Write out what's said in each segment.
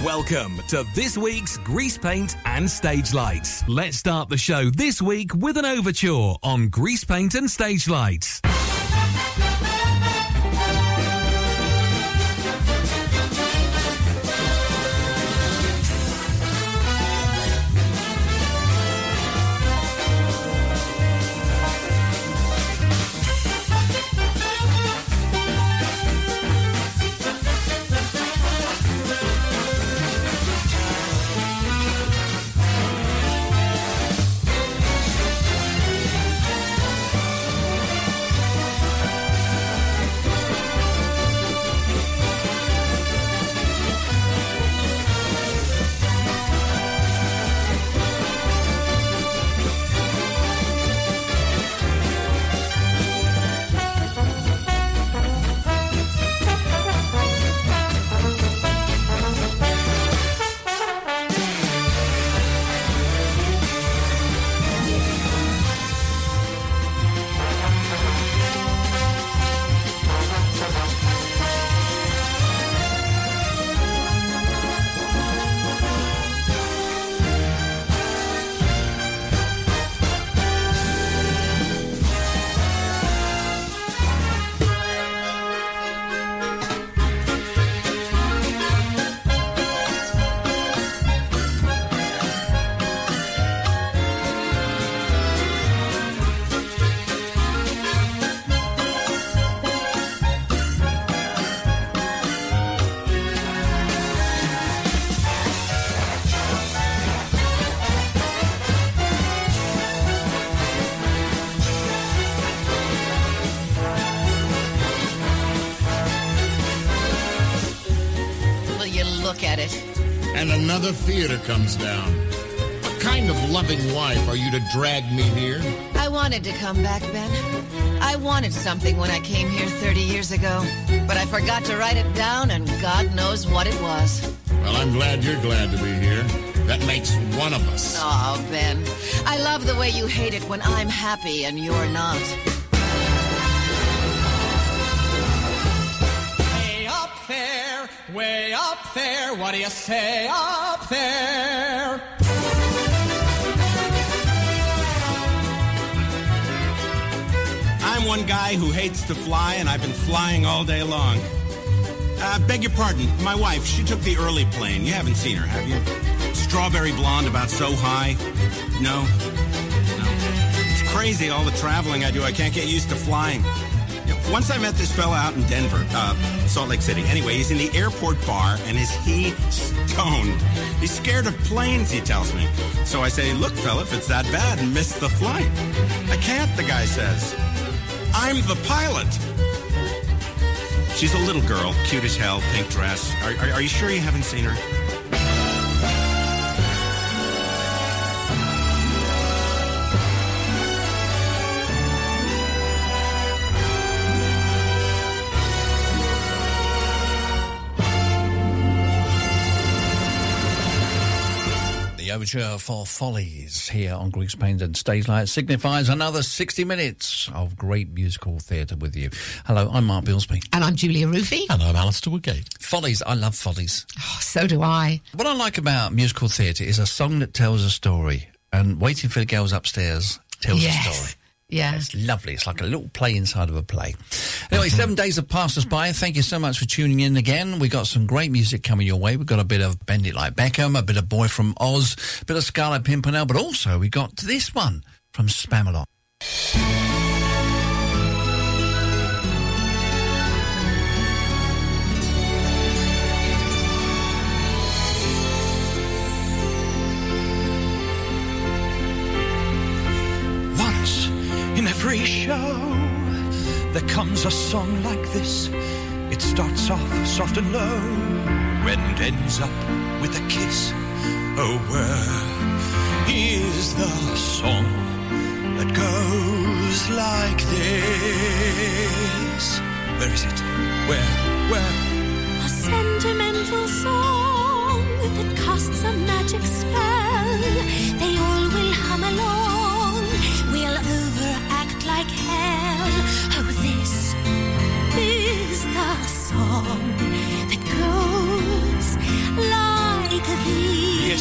Welcome to this week's Grease Paint and Stage Lights. Let's start the show this week with an overture on Grease Paint and Stage Lights. And another theater comes down. What kind of loving wife are you to drag me here? I wanted to come back, Ben. I wanted something when I came here 30 years ago, but I forgot to write it down, and God knows what it was. Well, I'm glad you're glad to be here. That makes one of us. Oh, Ben, I love the way you hate it when I'm happy and you're not. Way up there, what do you say up there? I'm one guy who hates to fly, and I've been flying all day long. Beg your pardon, my wife, she took the early plane. You haven't seen her, have you? Strawberry blonde, about so high. No. It's crazy, all the traveling I do. I can't get used to flying. Once I met this fella out in Denver, Salt Lake City. Anyway, he's in the airport bar, and is he stoned? He's scared of planes, he tells me. So I say, look, fella, if it's that bad, miss the flight. I can't, the guy says. I'm the pilot. She's a little girl, cute as hell, pink dress. Are you sure you haven't seen her? Overture for Follies here on Grease Paint and Stage Lights signifies another 60 minutes of great musical theatre with you. Hello, I'm Mark Bilsby. And I'm Julia Roofy. And I'm Alistair Woodgate. Follies, I love Follies. Oh, so do I. What I like about musical theatre is a song that tells a story, and Waiting for the Girls Upstairs tells a story. Yeah. It's lovely. It's like a little play inside of a play. Anyway, 7 days have passed us by. Thank you so much for tuning in again. We got some great music coming your way. We've got a bit of Bend It Like Beckham, a bit of Boy from Oz, a bit of Scarlet Pimpernel, but also we got this one from Spamalot. In every show, there comes a song like this. It starts off soft and low and ends up with a kiss. Oh, where is the song that goes like this? Where is it? Where? A sentimental song that casts a magic spell. They all will hum along. We'll overact like hell. Oh, this is the song that goes like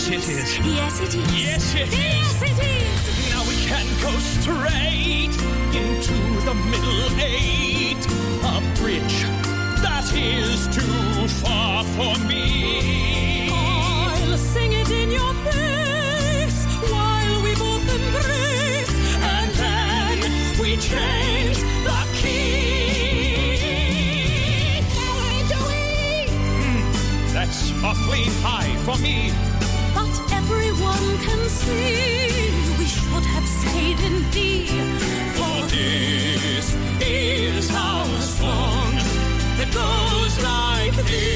Yes, it is. Yes, it is. Yes, it is. Yes, it is. Now we can go straight into the Middle Eight. A bridge that is too far for me. I'll sing it in your face while we both embrace, And then we change the key. That's awfully high for me. but everyone can see we should have stayed in D. For this is our song that goes like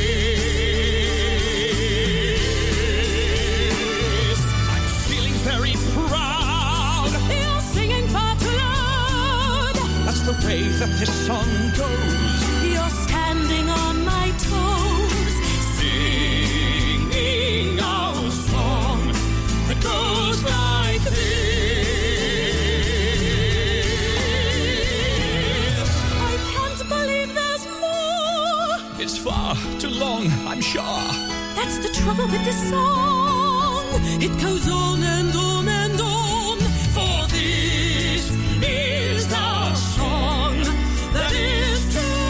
this. I'm feeling very proud. You're singing far too loud. That's the way that this song goes. You're standing on my toes. Singing our song that goes like this. I can't believe there's more. It's far too long, I'm sure. That's the trouble with this song. It goes on and on and on. For this is the song that is too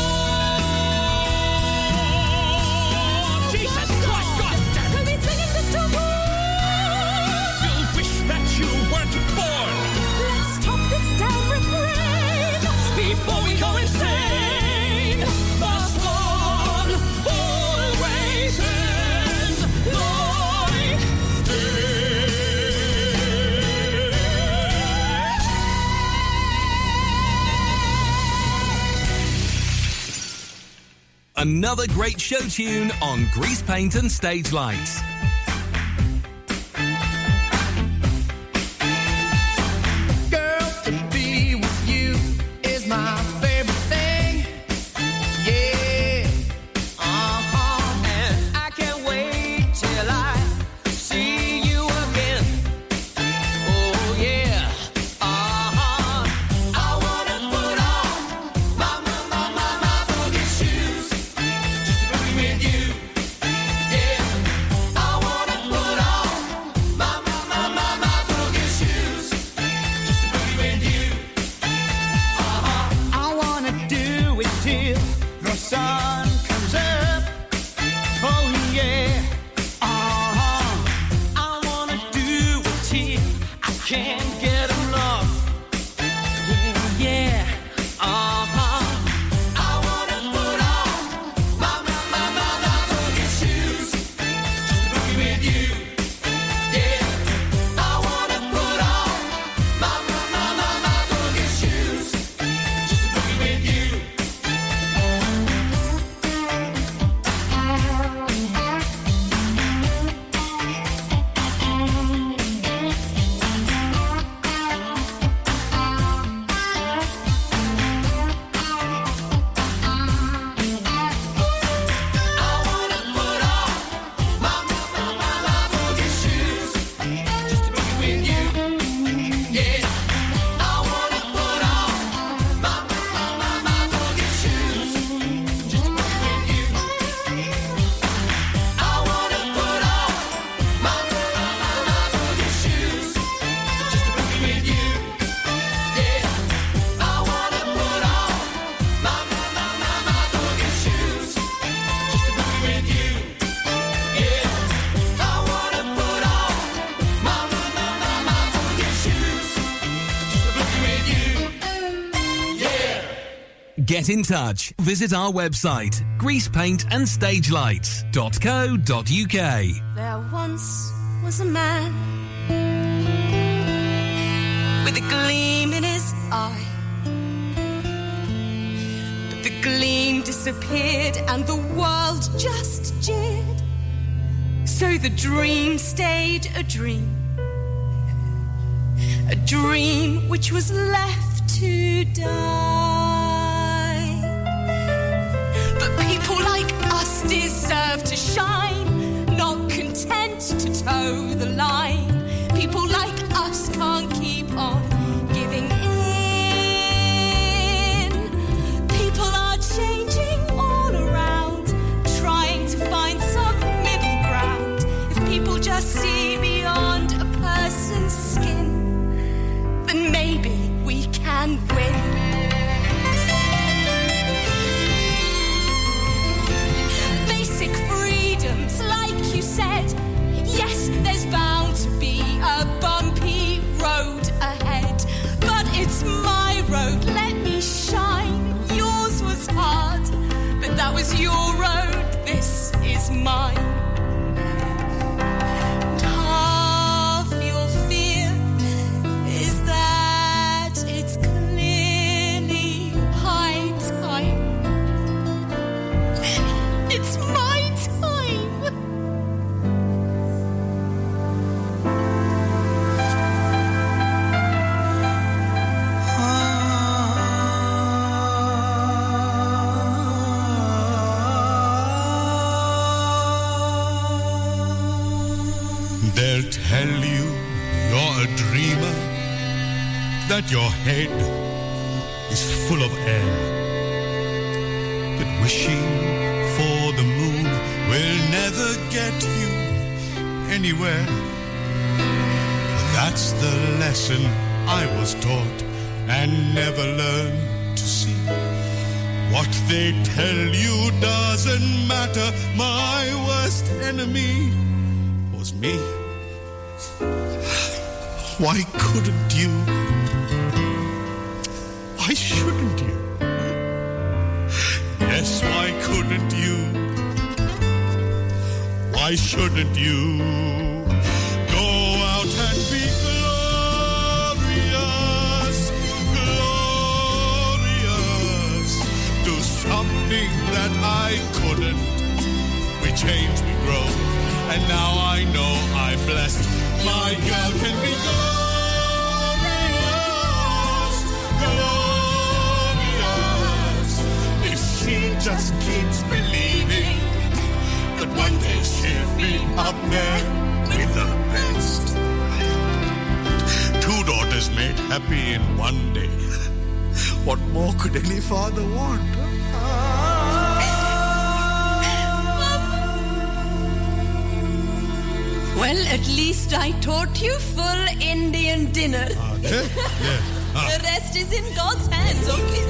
long. Jesus Christ, God damn We'll it! be singing this till morn. You'll wish that you weren't born Let's stop this damn refrain. before we go insane. The song always ends like this. Another great show tune on Grease Paint and Stage Lights. Girl, to be with you is my favorite thing. Yeah. And I can't wait till I see you again. Oh, yeah. I wanna put on my boogie shoes just to be with you. Yeah. I wanna put on my boogie shoes just to be with you. I wanna do it till the sun comes up. Oh yeah. I wanna do it till I can't get enough. Yeah. I wanna put on my boogie shoes just to be with you. Yeah. I wanna put on my boogie shoes just to be with you. I wanna put on my boogie shoes just to be with you. Yeah. I wanna put on my boogie shoes just to be with you. I wanna put on my boogie shoes just to be with you. Yeah. I wanna put on my boogie shoes just to be with you. Yeah. I wanna put on my boogie shoes just to be with you. Yeah. Get in touch. Visit our website, greasepaintandstagelights.co.uk. There once was a man with a gleam in his eye. But the gleam disappeared and the world just jeered. So the dream stayed a dream which was left to die. But people like us deserve to shine, not content to toe the line. People like us can't keep on giving in. People are changing all around, trying to find some middle ground. If people just That was your road, this is mine. And half your fear is that it's clearly high time. It's my time. They'll tell you you're a dreamer, that your head is full of air, that wishing for the moon will never get you anywhere. That's the lesson I was taught and never learned to see. What they tell you doesn't matter. My worst enemy was me. Why couldn't you? Why shouldn't you? Yes, why couldn't you? Why shouldn't you? Go out and be glorious, glorious. Do something that I couldn't. We change, we grow, and now I know I'm blessed. My girl can be glorious, glorious, if she just keeps believing that one day she'll be up there with the best. Two daughters made happy in one day. What more could any father want? Well, at least I taught you full Indian dinner. Yeah. The rest is in God's hands, okay?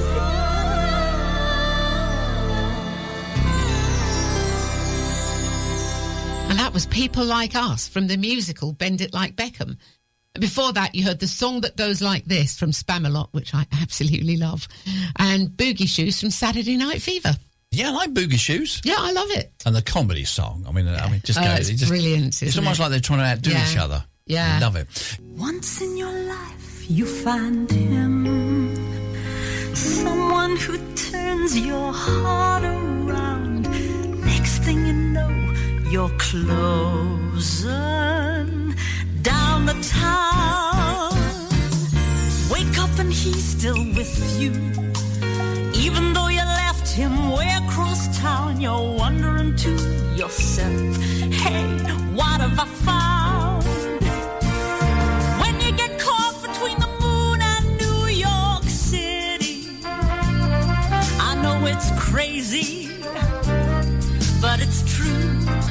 And that was People Like Us from the musical Bend It Like Beckham. Before that, you heard The Song That Goes Like This from Spamalot, which I absolutely love, and Boogie Shoes from Saturday Night Fever. Yeah, I like Boogie Shoes. Yeah, I love it. And the comedy song. I mean, just go. It's brilliant, It's isn't almost it? like they're trying to outdo each other. Yeah. I love it. Once in your life you find him, someone who turns your heart around. Next thing you know, you're closing down the town. Wake up and he's still with you. Even though you left him way across town, you're wondering to yourself, hey, what have I found? When you get caught between the moon and New York City, I know it's crazy, but it's true.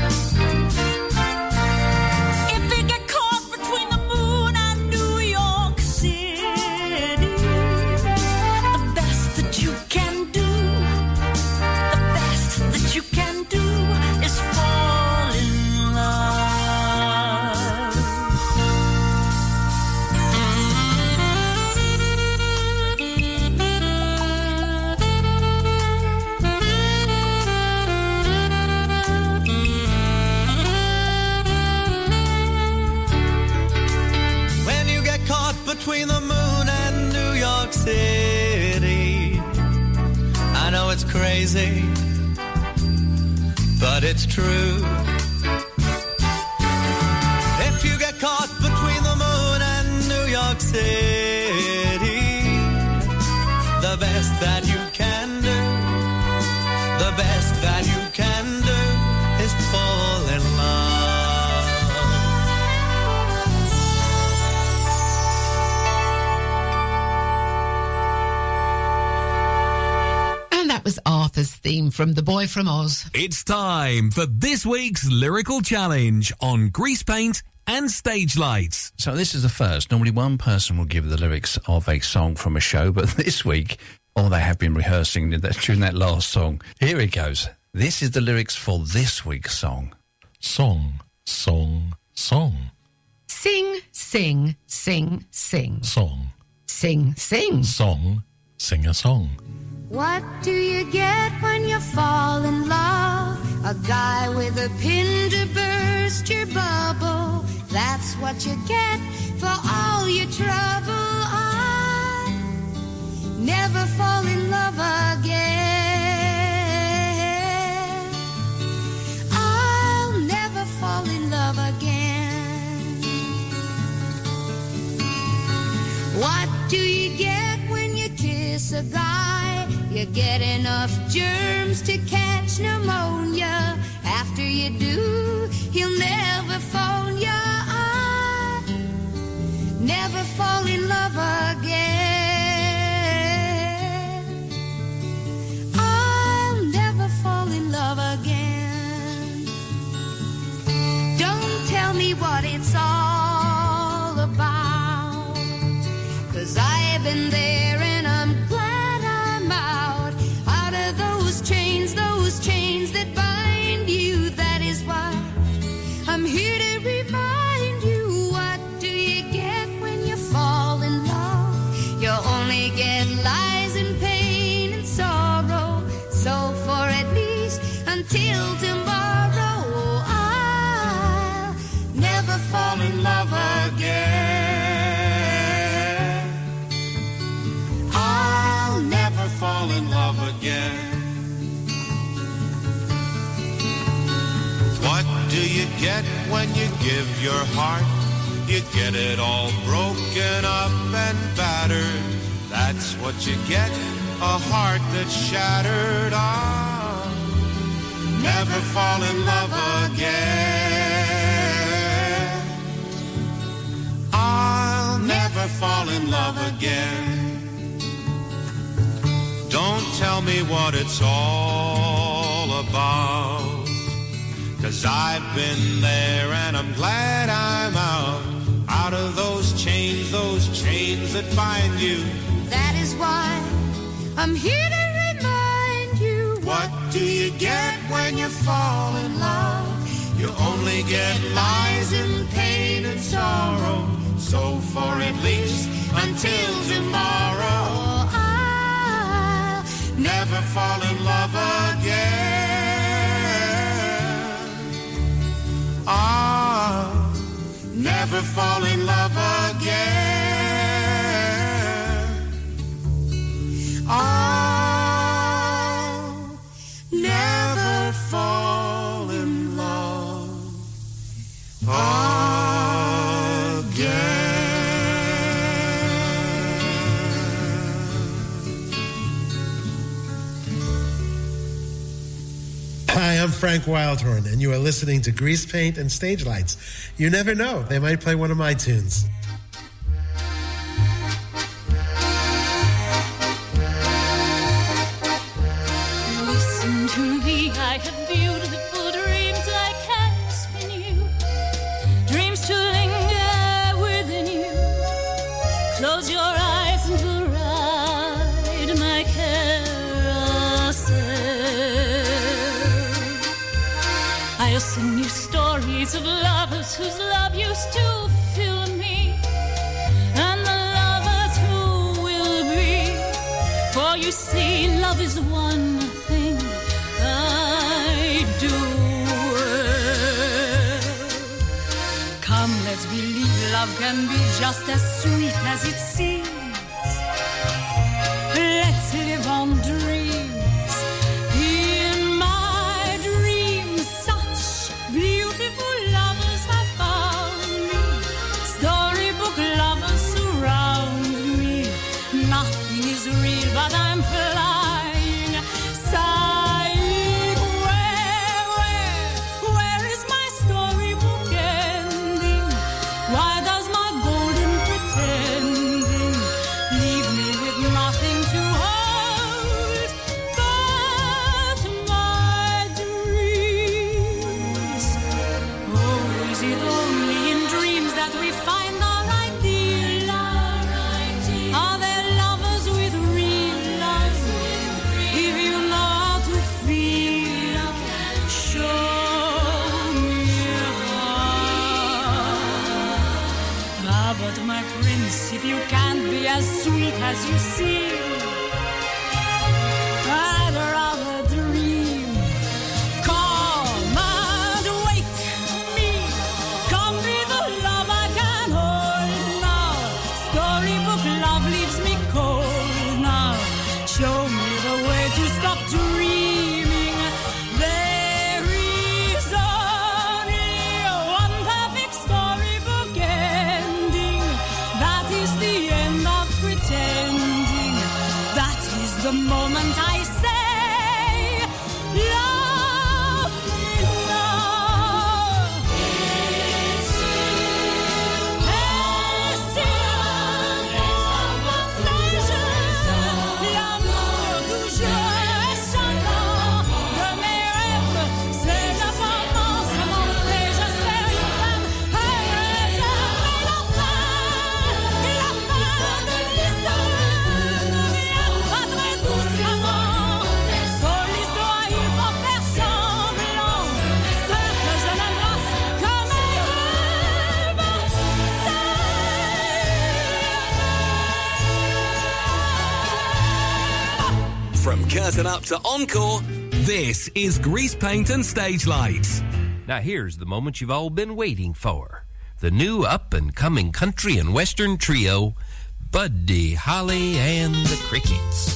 If you get caught between the moon and New York City, the best that you can do, the best that you can do is fall in love. When you get caught between the moon and New York City, I know it's crazy, but it's true. If you get caught between the moon and New York City, the best that you can do, the best that you can do is fall in love. And that was Arthur's theme from The Boy from Oz. It's time for this week's Lyrical Challenge on Grease Paint and Stage Lights. So this is the first. Normally one person will give the lyrics of a song from a show, but this week, they have been rehearsing during that last song. Here it goes. This is the lyrics for this week's song. Song, song, song. Sing, sing, sing, sing. Song. Sing, sing. Song, sing a song. What do you get when you fall in love? A guy with a pin to burst your bubble. That's what you get for all your trouble. I never fall in love again. I'll never fall in love again. What do you get when you kiss a guy? You get enough germs to catch pneumonia. After you do, he'll never phone you. I never fall in love again. I'll never fall in love again. Don't tell me what it's all about, 'cause I've been there and I'm glad I'm out of those chains that bind you. That is why I'm here to remind you. What do you get when you fall in love? You only get lies and pain and sorrow. So for at least until tomorrow, I'll never fall in love again. I'll never fall in love again. What do you get when you give your heart? You get it all broken up and battered. That's what you get, a heart that's shattered. I'll never fall in love again. I'll never fall in love again. Don't tell me what it's all about, 'cause I've been there and I'm glad I'm out of those chains that bind you. That is why I'm here to remind you. What do you get when you fall in love? You only get lies and pain and sorrow. So for at least until tomorrow, I'll never fall in love again. I'll never fall in love again. I'll never fall in love Hi, I'm Frank Wildhorn, and you are listening to Grease Paint and Stage Lights. You never know, they might play one of my tunes. Listen to me, I have beautiful dreams I can spin you. Dreams to linger within you. Close your eyes and we'll ride my carousel. I'll sing you stories of lovers whose love used to fill me, and the lovers who will be. For you see, love is one thing I do. Come, let's believe love can be just as sweet as it seems. Let's live on dreams. In my dreams, such beautiful lovers have found me. Storybook lovers surround me. Nothing is real, but I'm flying, sighing. Where is my storybook ending? Why does my golden pretending leave me with nothing to hold but my dreams? Oh, is it only in dreams that we find our ideal love? Are there lovers with real love? If you know how to feel, show me how. Ah, but my prince, if you can't be as sweet as you seem, curtain up to Encore, this is Grease Paint and Stage Lights. Now here's the moment you've all been waiting for. The new up-and-coming country and western trio, Buddy Holly and the Crickets.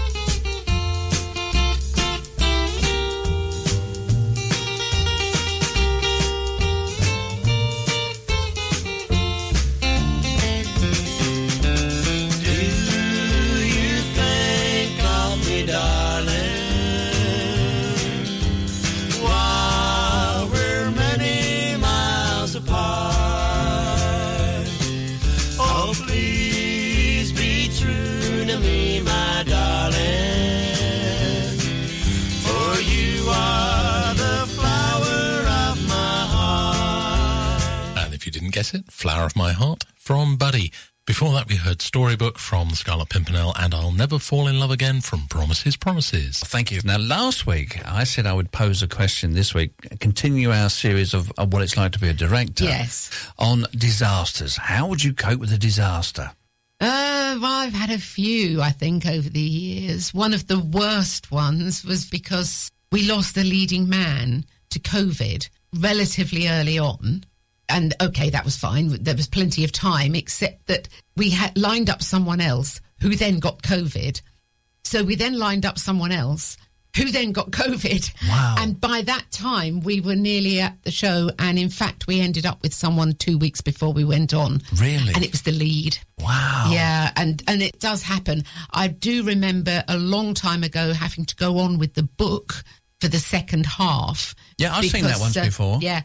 Guess it? Flower of My Heart from Buddy. Before that, we heard Storybook from the Scarlet Pimpernel and I'll Never Fall in Love Again from Promises, Promises. Thank you. Now, last week, I said I would pose a question this week, continue our series of what it's like to be a director. Yes. On disasters. How would you cope with a disaster? Well, I've had a few, I think, over the years. One of the worst ones was because we lost the leading man to COVID relatively early on. And, okay, that was fine. There was plenty of time, except that we had lined up someone else who then got COVID. So we then lined up someone else who then got COVID. Wow. And by that time, we were nearly at the show. And, in fact, we ended up with someone 2 weeks before we went on. Really? And it was the lead. Wow. Yeah, and it does happen. I do remember a long time ago having to go on with the book for the second half. Yeah, I've seen that once before. Yeah.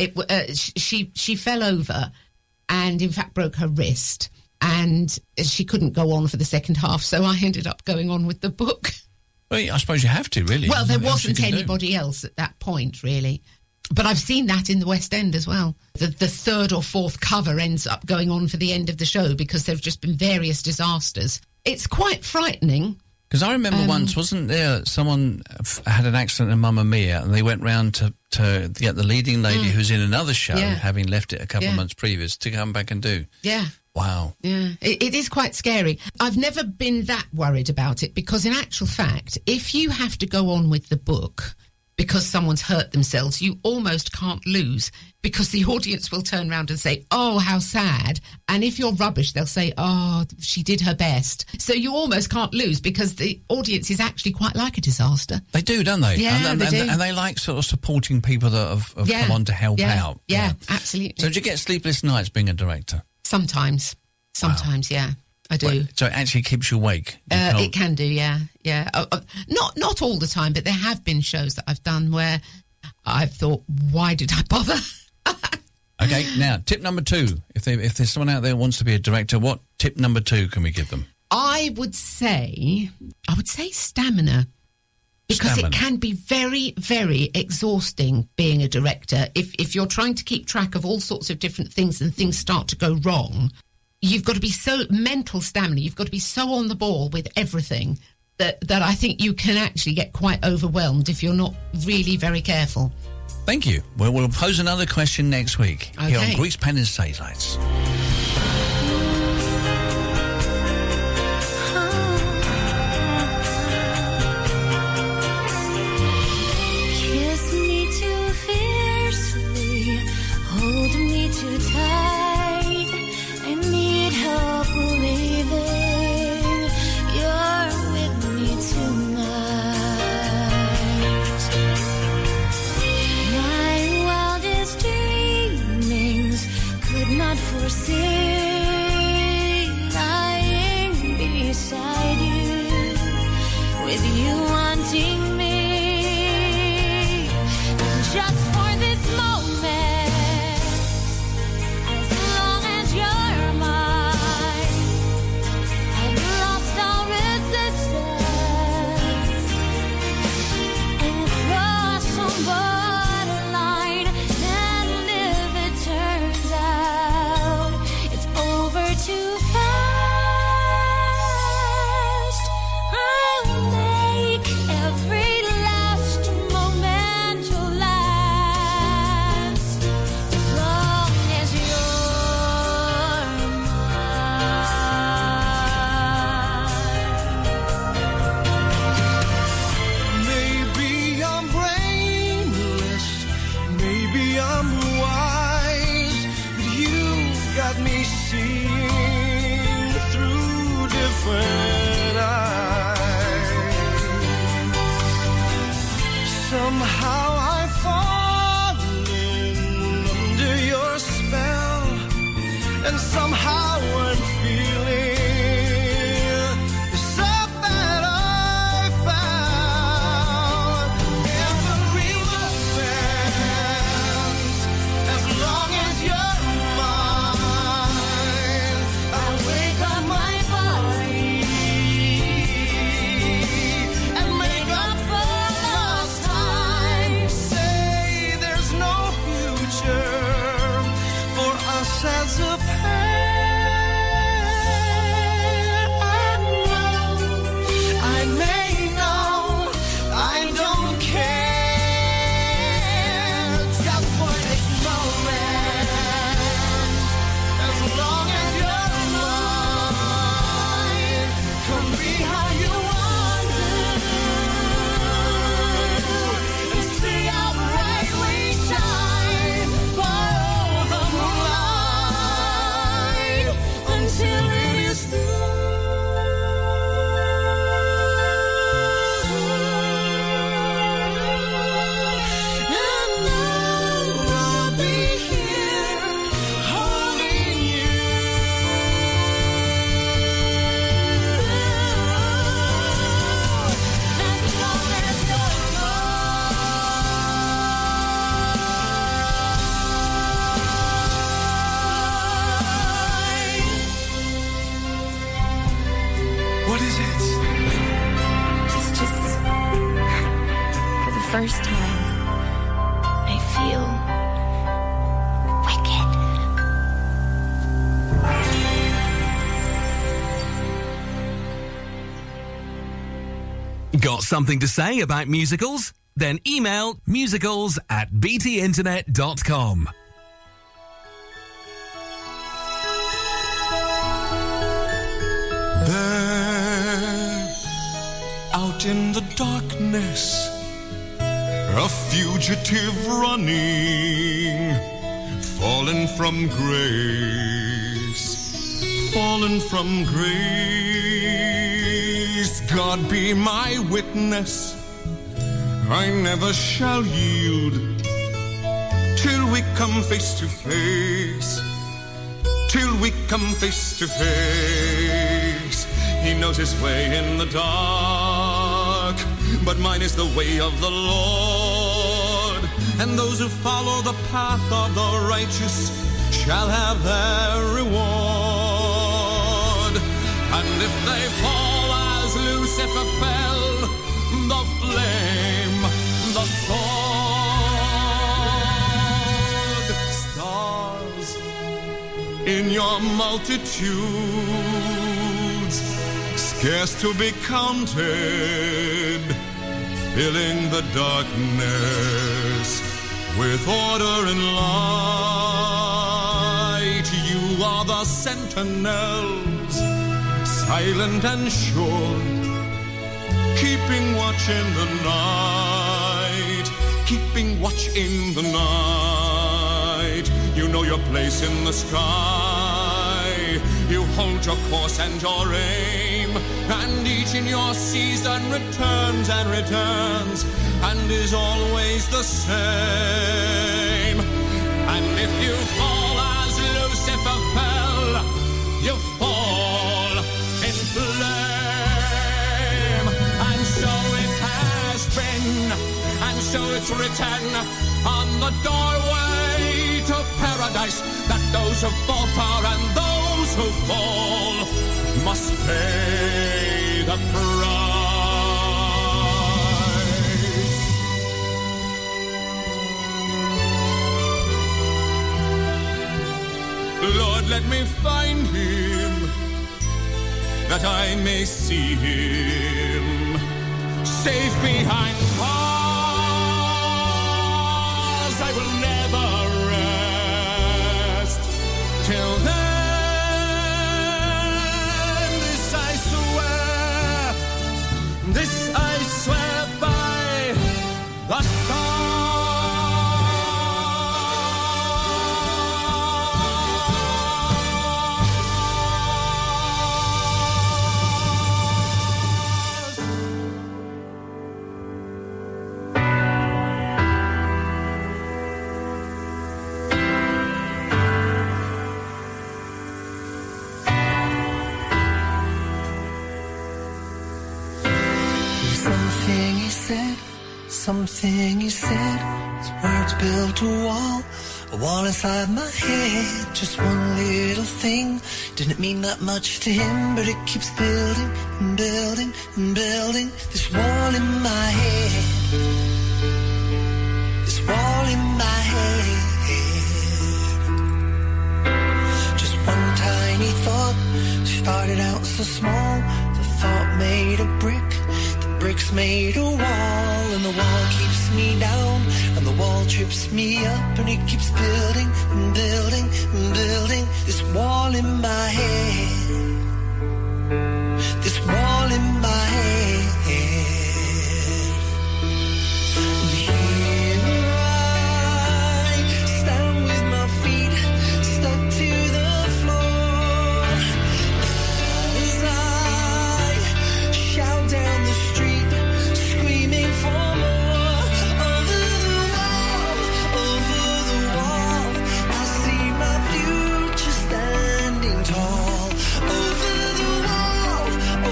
She fell over and, in fact, broke her wrist, and she couldn't go on for the second half, so I ended up going on with the book. Well, I suppose you have to, really. Well, there wasn't anybody else at that point, really. But I've seen that in the West End as well. The third or fourth cover ends up going on for the end of the show because there have just been various disasters. It's quite frightening. Because I remember once, wasn't there, someone had an accident in Mamma Mia and they went round to get the leading lady who's in another show, having left it a couple of months previous, to come back and do. Yeah. Wow. Yeah, it is quite scary. I've never been that worried about it because, in actual fact, if you have to go on with the book because someone's hurt themselves, you almost can't lose because the audience will turn around and say, oh, how sad. And if you're rubbish, they'll say, oh, she did her best. So you almost can't lose because the audience is actually quite like a disaster. They do, don't they? Yeah, they do. And they like sort of supporting people that have come on to help out. Yeah, absolutely. So do you get sleepless nights being a director? Sometimes, yeah. I do. Wait, so it actually keeps you awake? It can do, yeah. Not all the time, but there have been shows that I've done where I've thought, why did I bother? Okay, now, tip number 2. If there's someone out there who wants to be a director, what tip number 2 can we give them? I would say stamina. Because it can be very, very exhausting being a director. If you're trying to keep track of all sorts of different things and things start to go wrong, you've got to be mental stamina. You've got to be so on the ball with everything that I think you can actually get quite overwhelmed if you're not really very careful. Thank you. Well, we'll pose another question next week here on Grease Paint and Stage Lights. Kiss me too fiercely, hold me too tight. I need help believing you're with me tonight. My wildest dreamings could not forsake Somehow I've fallen under your spell, and somehow I'm feeling the stuff that I found. Every moment, as long as you're mine, I wake up my body and make up for lost time. Say there's no future for us as a pair. I may know, I don't care, just for this moment, as long as you're mine. Come be how you want to, and see how bright we shine. Borrow the moonlight until it is through. And I'll be here holding you. As long as you're mine. What is it? It's just, for the first time, I feel wicked. Got something to say about musicals? Then email musicals@btinternet.com. There, out in the darkness, a fugitive running, fallen from grace, fallen from grace. God be my witness, I never shall yield till we come face to face. Till we come face to face. He knows his way in the dark, but mine is the way of the Lord. And those who follow the path of the righteous shall have their reward. And if they fall as Lucifer fell, the flame, the sword, stars in your multitudes, scarce to be counted, filling the darkness with order and light. You are the sentinels, silent and sure, keeping watch in the night, keeping watch in the night. You know your place in the sky, you hold your course and your aim, and each in your season returns and returns, and is always the same. And if you fall as Lucifer fell, you fall in flame. And so it has been, and so it's written on the doorway to paradise, that those who falter and those who fall must pay the price. Lord, let me find him, that I may see him, safe behind bars. I will never rest till then. This I swear by the stars. Something he said, something he said, his words built a wall inside my head. Just one little thing, didn't mean that much to him, but it keeps building and building and building. This wall in my head, this wall in my head. Just one tiny thought, started out so small. The thought made a brick, the bricks made a wall, and the wall keeps me down, and the wall trips me up, and it keeps building and building and building. This wall in my head, this wall in my head. And here I stand with my feet stuck to the floor, as I shout down the street, screaming for more. Over the wall, I see my future standing tall. Over the wall,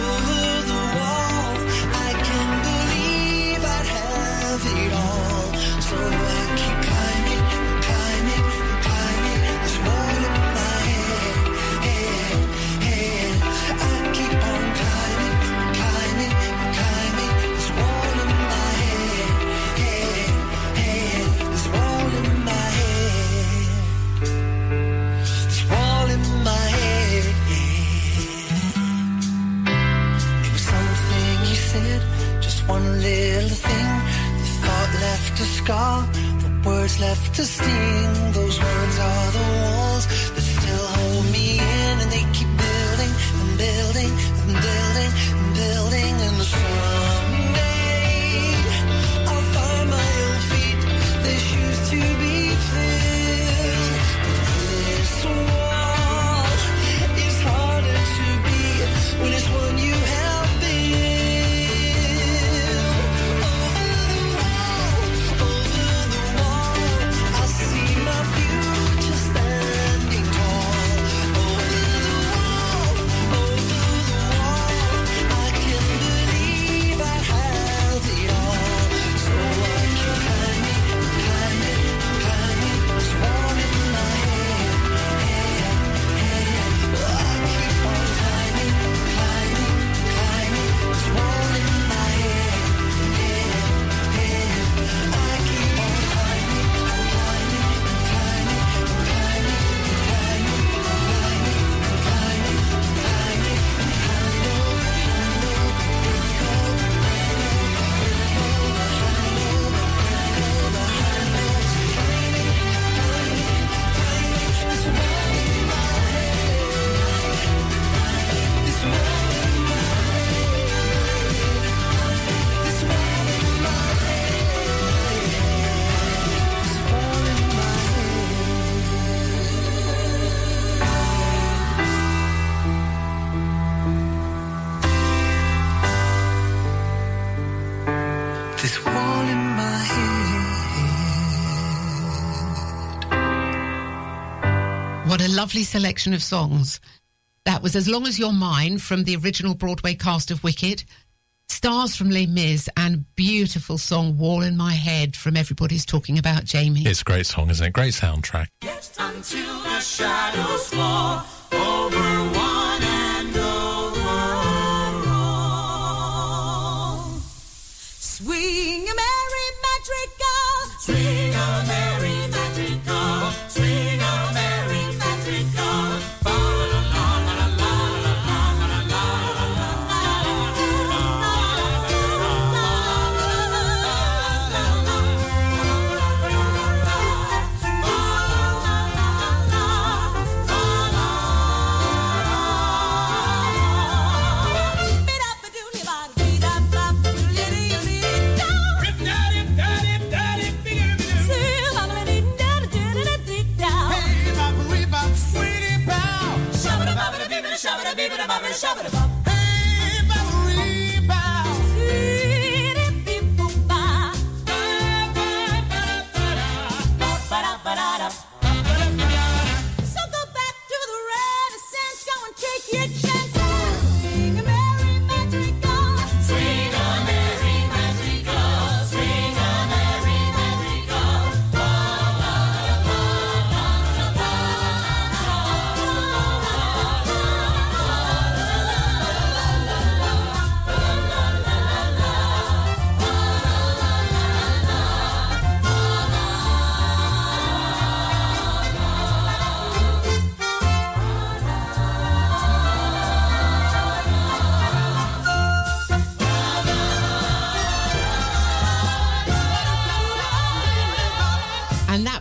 I can believe I'd have it all. So I keep climbing, climbing, climbing this wall in my head, head. I keep on climbing, climbing, climbing this wall in my head, head. This wall in my head, this wall in my head. It was something he said, just one little thing. The thought left a scar, the words left a sting. Those words are the walls that still hold me in, and they keep building and building and building and building. And someday I'll find my own feet, their shoes to be filled. But this wall is harder to beat when it's one you help build. Over the wall, I see my future standing tall. Over the wall, I can believe I have it all. So I keep climbing, climbing, climbing this wall in my head, head. I keep on climbing, climbing, climbing this wall in my head, head. I keep on climbing, climbing, climbing, climbing, climbing, climbing, climbing, this wall in my head. What a lovely selection of songs. That was As Long As You're Mine from the original Broadway cast of Wicked, Stars from Les Mis, and beautiful song Wall in My Head from Everybody's Talking About Jamie. It's a great song, isn't it? Great soundtrack. Until the shadows fall over one and over all. Swing a merry madrigal, swing a merry madrigal, swing a merry madrigal. Ba la la la la la la la la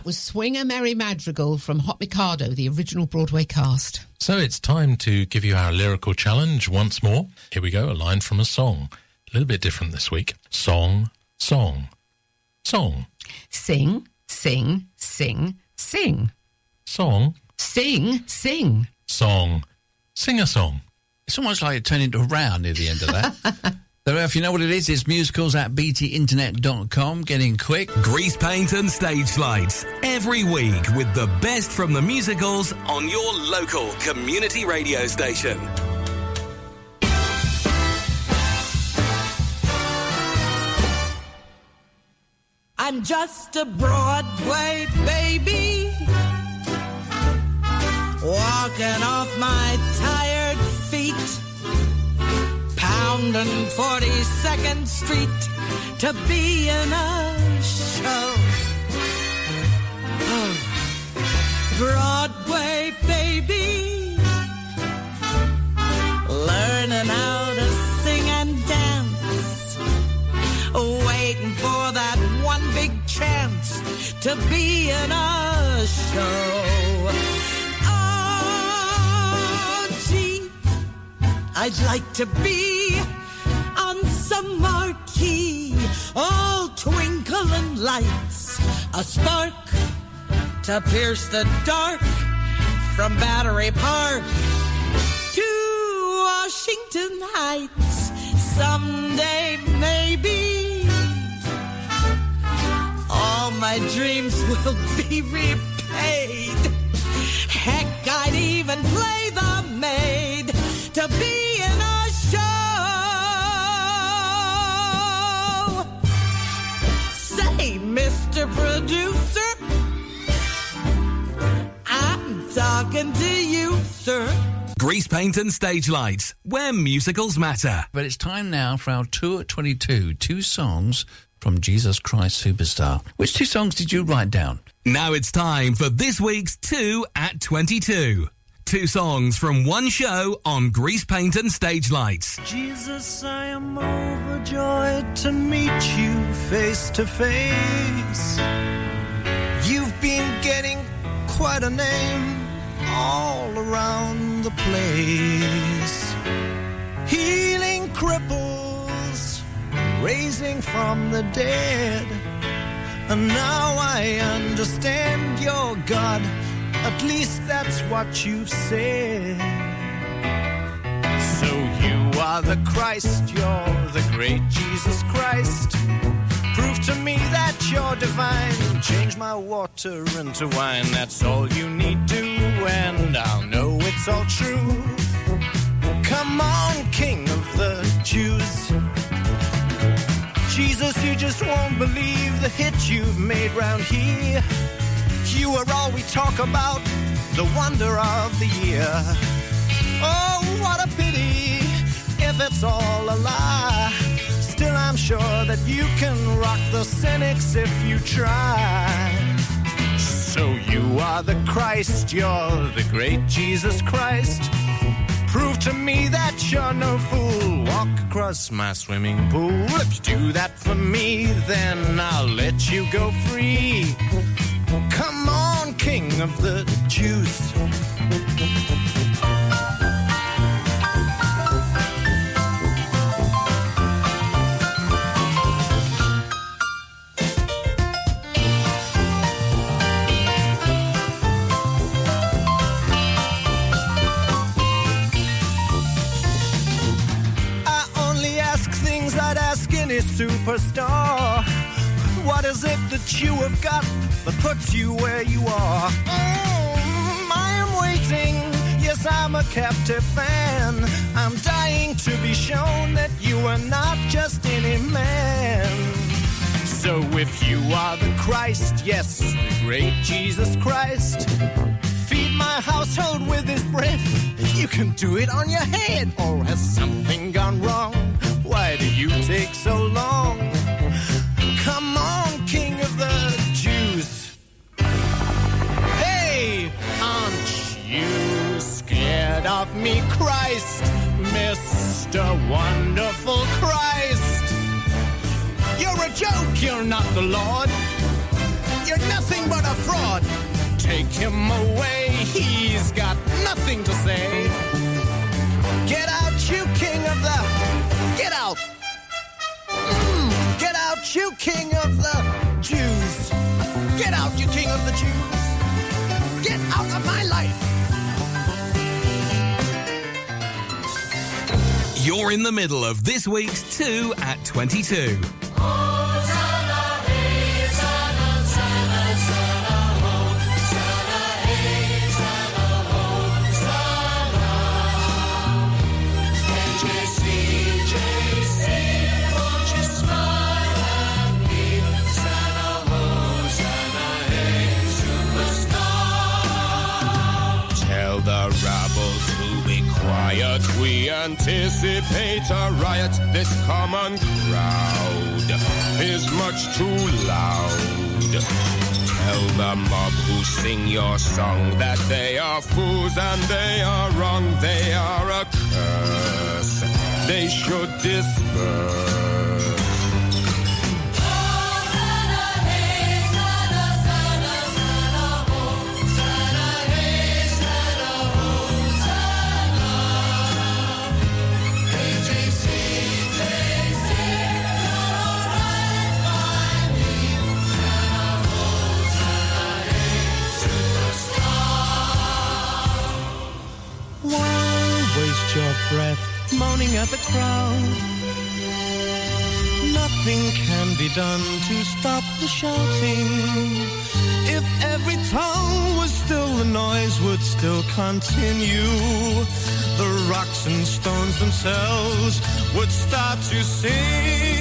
was Swing a Merry Madrigal from Hot Mikado, the original Broadway cast. So it's time to give you our lyrical challenge once more. Here we go, a line from a song. A little bit different this week. Song, song, song. Sing, sing, sing, sing. Song. Sing, sing. Song. Sing a song. It's almost like it turned into a round near the end of that. So if you know what it is, it's musicals at btinternet.com. Getting quick. Grease paint and stage lights. Every week with the best from the musicals on your local community radio station. I'm just a Broadway baby, walking off my tired feet, pounding 42nd Street to be in a show. Broadway baby, learning how to sing and dance, waiting for that one big chance to be in a show. Oh, gee, I'd like to be on some marquee, all twinkling lights, a spark to pierce the dark from Battery Park to Washington Heights. Someday, maybe, all my dreams will be repaid. Heck, I'd even play the maid to be in a show. Say, Mr. Producer, I'm talking to you, sir. Grease paint and stage lights, where musicals matter. But it's time now for our 2 at 22, 2 songs from Jesus Christ Superstar. Which 2 songs did you write down? Now it's time for this week's 2 at 22. 2 songs from one show on Grease paint and stage lights. Jesus, I am overjoyed to meet you face to face. You've been getting quite a name all around the place, healing cripples, raising from the dead. And now I understand you're God, at least that's what you've said. So you are the Christ, you're the great Jesus Christ. Prove to me that you're divine. Change my water into wine. That's all you need to, and I'll know it's all true. Come on, King of the Jews. Jesus, you just won't believe the hit you've made round here. You are all we talk about, the wonder of the year. Oh, what a pity if it's all a lie. Still, I'm sure that you can rock the cynics if you try. So you are the Christ, you're the great Jesus Christ. Prove to me that you're no fool. Walk across my swimming pool. If you do that for me, then I'll let you go free. Come on, King of the Jews. Superstar, what is it that you have got that puts you where you are? I am waiting, yes, I'm a captive fan. I'm dying to be shown that you are not just any man. So if you are the Christ, yes, the great Jesus Christ, feed my household with his bread. You can do it on your head, or has something gone wrong? Why do you take so long? Come on, King of the Jews. Hey, aren't you scared of me, Christ? Mr. Wonderful Christ. You're a joke, you're not the Lord. you're nothing but a fraud. Take him away, he's got nothing to say. Get out, you king of the... Get out! Get out, you king of the Jews. Get out, you king of the Jews. Get out of my life. You're in the middle of this week's 2 at 22. The rabble to be quiet. We anticipate a riot. This common crowd is much too loud. Tell the mob who sing your song that they are fools and they are wrong. They are a curse. They should disperse. Your breath moaning at the crowd. Nothing can be done to stop the shouting. If every tongue was still, the noise would still continue. The rocks and stones themselves would start to sing.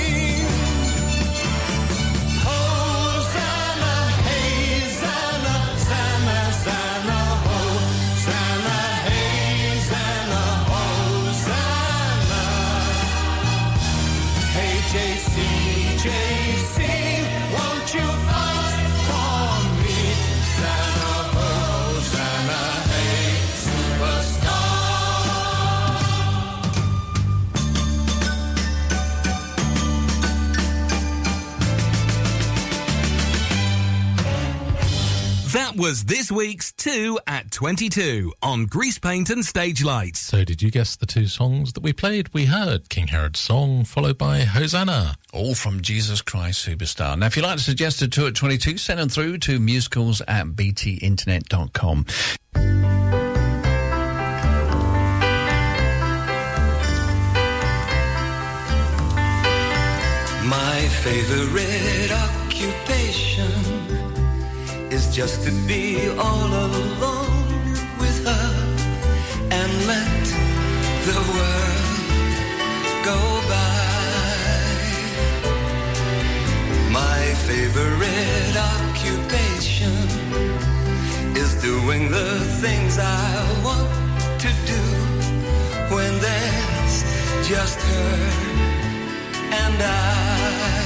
JC, won't you fight for me? Santa, Hosanna, hey, superstar. That was this week's 2 at 22 on Grease Paint and Stage Lights. So did you guess the two songs that we played? We heard King Herod's Song, followed by Hosanna. All from Jesus Christ Superstar. Now, if you'd like to suggest a 2 at 22, send them through to musicals@btinternet.com. My favorite occupation is just to be all alone with her and let the world go by. My favorite occupation is doing the things I want to do when there's just her and I.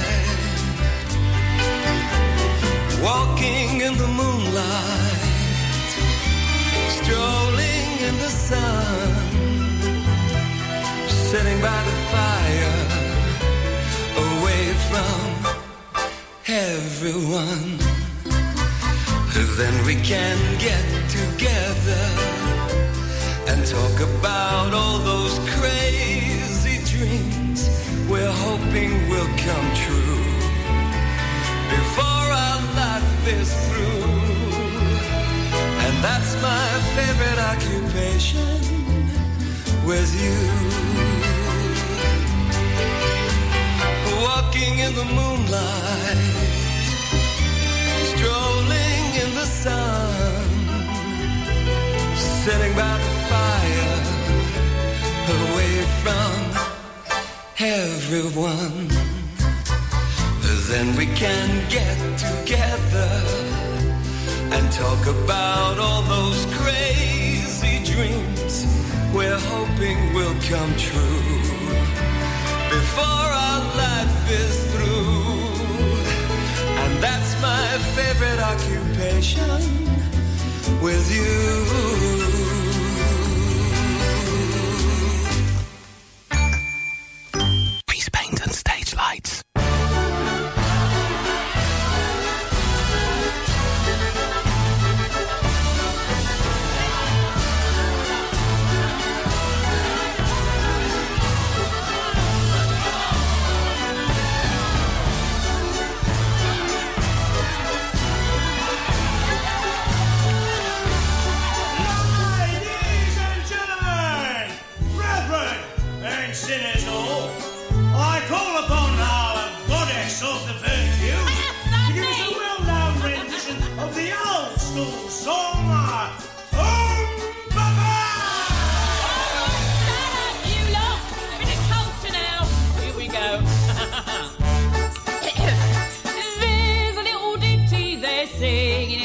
Walking in the moonlight, strolling in the sun, sitting by the fire, away from everyone. Then we can get together and talk about all those crazy dreams we're hoping will come true before our life is through. And that's my favorite occupation with you. Walking in the moonlight, strolling in the sun, sitting by the fire, away from everyone. Then we can get together and talk about all those crazy dreams we're hoping will come true before our life is through. And that's my favorite occupation with you. Grease Paint and Stage Lights.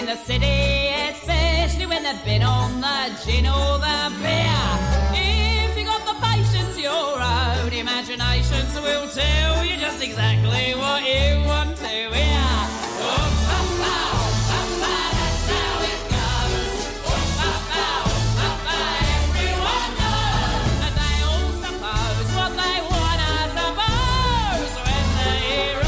the city, especially when they've been on the gin or the beer. If you got the patience, your own imaginations will tell you just exactly what you want to hear. That's how it goes. Everyone knows, and they all suppose what they want to suppose when they hear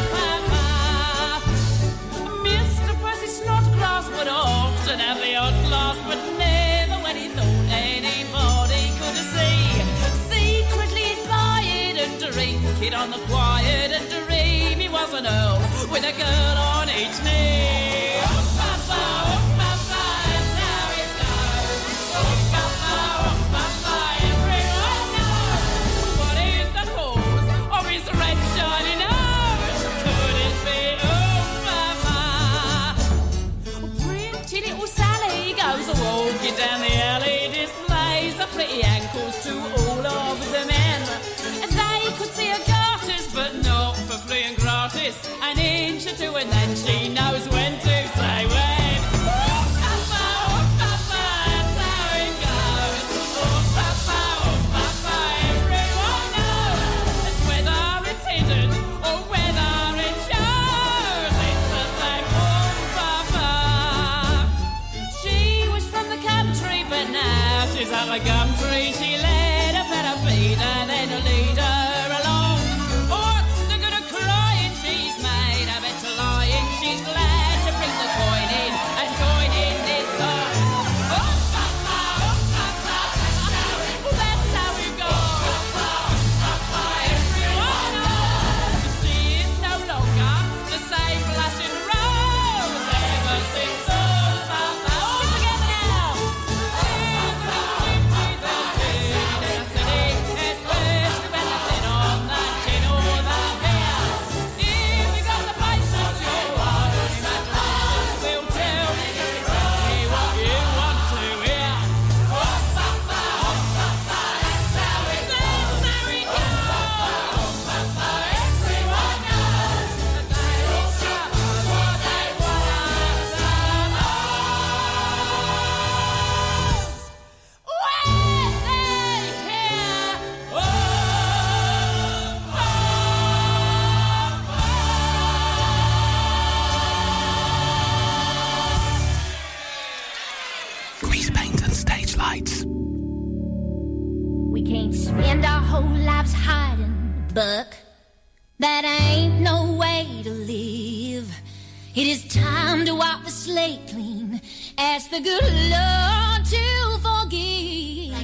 Mr. Percy Snodgrass would often have the odd glass, but never when he thought anybody could see. Secretly he'd buy it and drink it on the quiet and dream he was an earl with a girl on each knee. That's how it goes. Everyone knows. What is the cause of his red shiny nose? Could it be Pretty little Sally goes walking down the alley, displays her pretty ankles to all of the men. They could see her garters, but not for free and gratis. An inch or two, and then she knows when to say when. That's how it goes. Everyone knows. And whether it's hidden or whether it shows, it's the same. She was from the country, but now she's at the gum tree. She led a fed her feet and then lead her along. What's the good of crying? She's made a bet to lying. She's glad to bring the coin in and join in this song. That's how it goes. Everyone knows she is no longer the same blushing rose ever since all together now. Grease paint and stage lights. We can't spend our whole lives hiding, Buck. That ain't no way to live. It is time to wipe the slate clean. Ask the good Lord to forgive.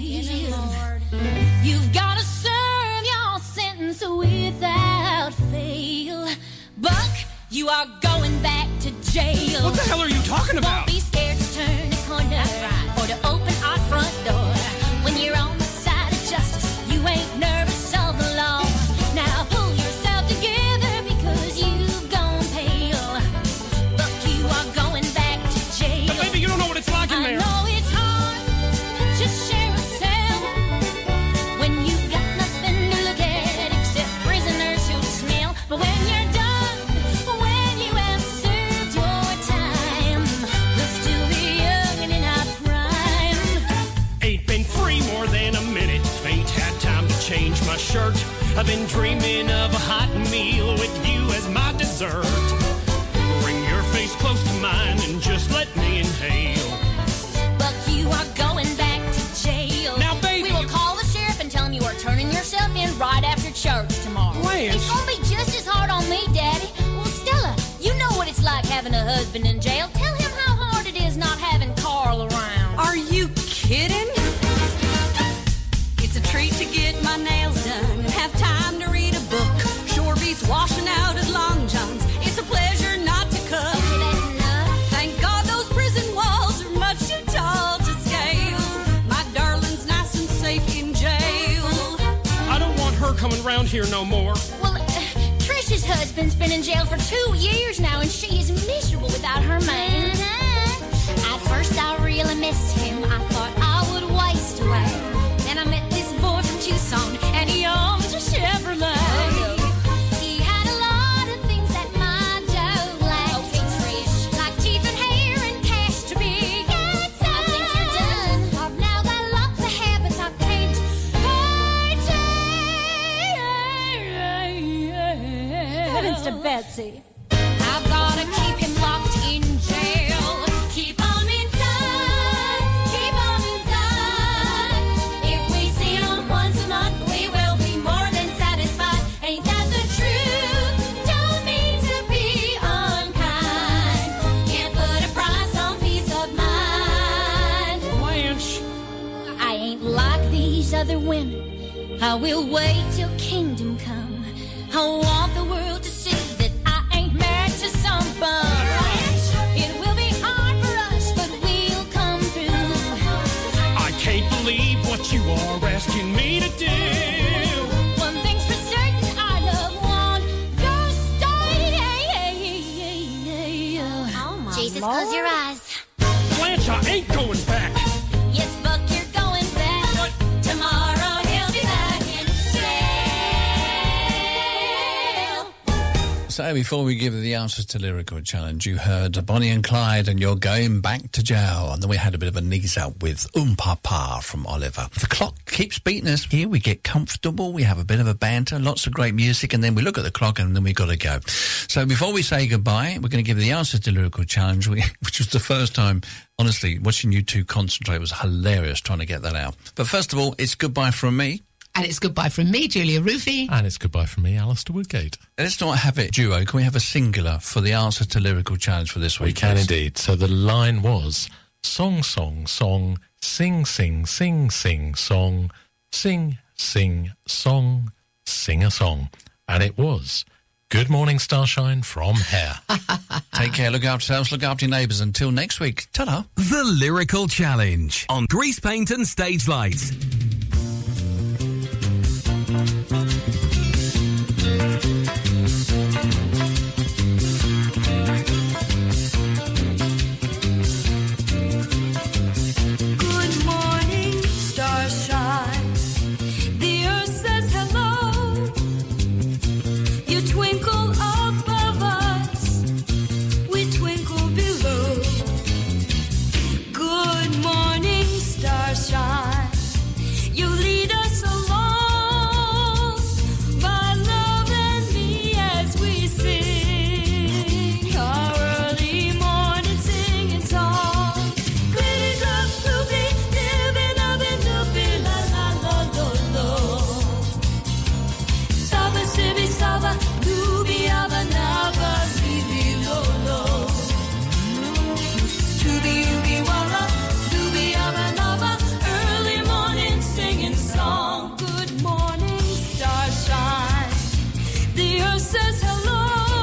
You've got to serve your sentence without fail. Buck, you are going back to jail. What the hell are you talking about? Won't be scared to turn the corner or to open our front door. When you're on the side of justice, you ain't nervous of the law. Now pull yourself together because you've gone pale. Buck, you are going back to jail. But baby, you don't know what it's like in there. I know it's hard to share a cell when you've got nothing to look at except prisoners who smell. But when you're done, when you have served your time, we'll still be young and in our prime. Ain't been free more than a minute. Ain't had time to change my shirt. I've been dreaming of a hot meal with you as my dessert. Bring your face close to mine and just let me inhale. Buck, you are going back to jail. Now, baby, we will call the sheriff and tell him you are turning yourself in right after church tomorrow. Lance. It's gonna be just as hard on me, Daddy. Well, Stella, you know what it's like having a husband in jail. Tell him how hard it is not having Carl around. Are you kidding? It's a treat to get my nails done and have time to read a book. Sure beats washing out at Long John's. It's a pleasure not to cook. Okay, that's enough. Thank God those prison walls are much too tall to scale. My darling's nice and safe in jail. I don't want her coming around here no more. Well, Trish's husband's been in jail for 2 years now, and she is miserable without her man. At first, I really missed him. I thought I would waste away. Then I met this boy from Tucson, and he owned a Chevrolet. He had a lot of things that my Joe lacked. Okay, Trish. Like teeth and hair and women. I will wait till kingdom come. I want the world to see that I ain't married to some bum. It will be hard for us, but we'll come through. I can't believe what you are asking me to do. One thing's for certain, I love one your style. Oh my Jesus, Lord. close your eyes. Blanche, I ain't going back. Yes, Buck, you're going back. But tomorrow he'll be back in jail. So before we give you the answers to Lyrical Challenge, you heard Bonnie and Clyde and You're Going Back to Jail. And then we had a bit of a knees out with Papa from Oliver. The clock keeps beating us. Here we get comfortable, we have a bit of a banter, lots of great music, and then we look at the clock and then we got to go. So before we say goodbye, we're going to give you the answers to Lyrical Challenge, which was the first time, honestly, watching you two concentrate was hilarious trying to get that out. But first of all, it's goodbye from me. And it's goodbye from me, Julia Roofy. And it's goodbye from me, Alistair Woodgate. Let's not have it duo. Can we have a singular for the answer to Lyrical Challenge for this week? We can please? indeed. So the line was song, song, song, sing, sing, sing, sing, song, sing, sing, song, sing a song. And it was Good Morning Starshine from Hair. Take care, look after yourselves, look after your neighbours. Until next week, ta-da. The Lyrical Challenge on Grease Paint and Stage Lights. Good morning, starshine. The earth says hello. You twinkle above us, we twinkle below. Good morning, starshine. You lead us along by love and me as we sing our early morning singing song. Glitty glove, gloopy, nibby nubby noopy, la la la lo lo. Saba sibby saba, dooby abba naba, bibi lo lo. Dooby ooby walla, dooby abba naba, early morning singing song. Good morning, starshine. The earth says hello.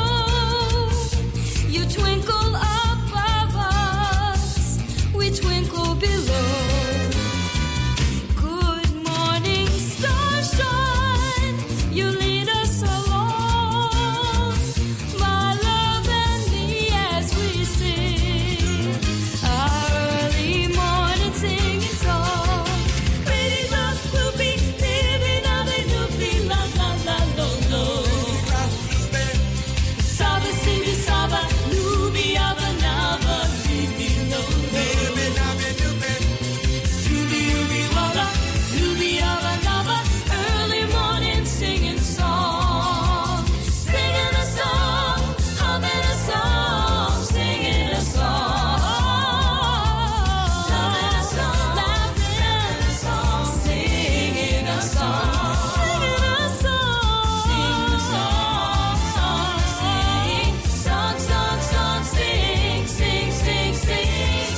You twinkle above us, we twinkle below. Good morning, starshine. You lead us along by love and me as we sing our early morning singing song. Pretty love, whoopee, nibby nubby noopy, la la la lo lo. Saba sibby saba, nooby abba naba, bibi lo lo. Dooby ooby walla, nooby abba naba, early morning singing song. Singing a song, humming a song, singing a song. Loving a song, laughing a song, singing a song. Singing a song, sing a song, song, sing. Song, song, song, sing, sing, sing, sing,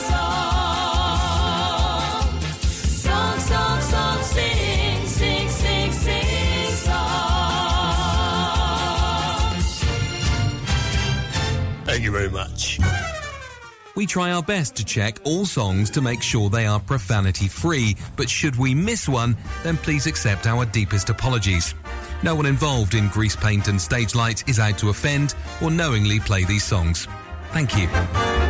song. Song, song, song, sing, sing, sing, sing, song. Thank you very much. We try our best to check all songs to make sure they are profanity-free, but should we miss one, then please accept our deepest apologies. No one involved in Grease Paint and Stage Lights is out to offend or knowingly play these songs. Thank you.